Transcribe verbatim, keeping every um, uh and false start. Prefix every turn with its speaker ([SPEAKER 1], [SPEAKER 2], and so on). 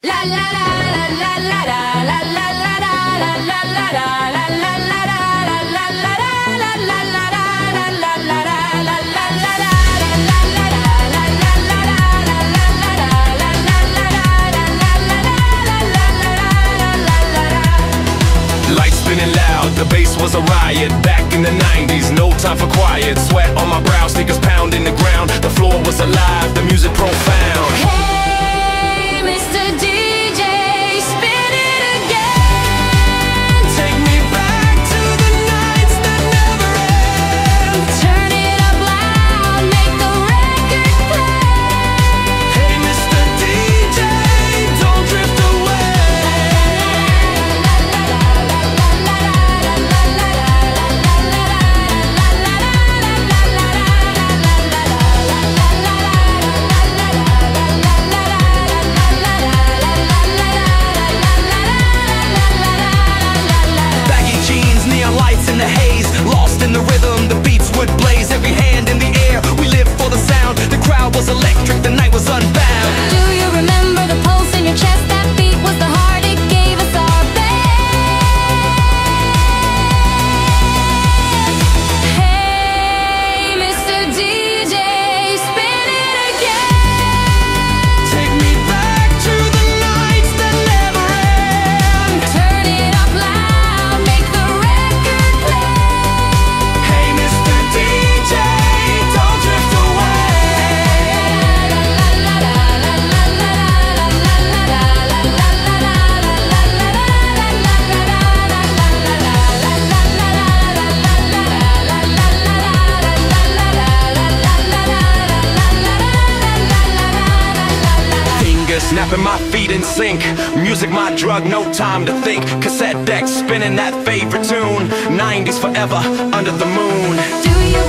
[SPEAKER 1] The bass was a riot back in the nineties. No time for quiet. Sweat on my brow, sneakers pounding the ground. The floor was alive, the music profound.
[SPEAKER 2] Hey, Mister D J, spin it again.
[SPEAKER 1] Take me back to the nights that never end.
[SPEAKER 2] Turn it up loud, make the record play.
[SPEAKER 1] Hey, Mister D J, don't drift away. Baggy jeans, neon lights in the haze. Lost in the rhythm, the beats would blaze. Every hand in the air, we lived for the sound. The crowd was electric, the night was unbound.
[SPEAKER 2] Do you remember the pulse in your chest? That beat was the heart, it gave us our best. Hey, Mister D J, spin it again.
[SPEAKER 1] Take me back to the nights that never end.
[SPEAKER 2] Turn it up loud, make the record play.
[SPEAKER 1] Hey, Mister D J, don't drift Fingers snapping, my feet in sync. Music my drug, no time to think. Cassette deck spinning that favorite tune. nineties forever under the moon.
[SPEAKER 2] Do you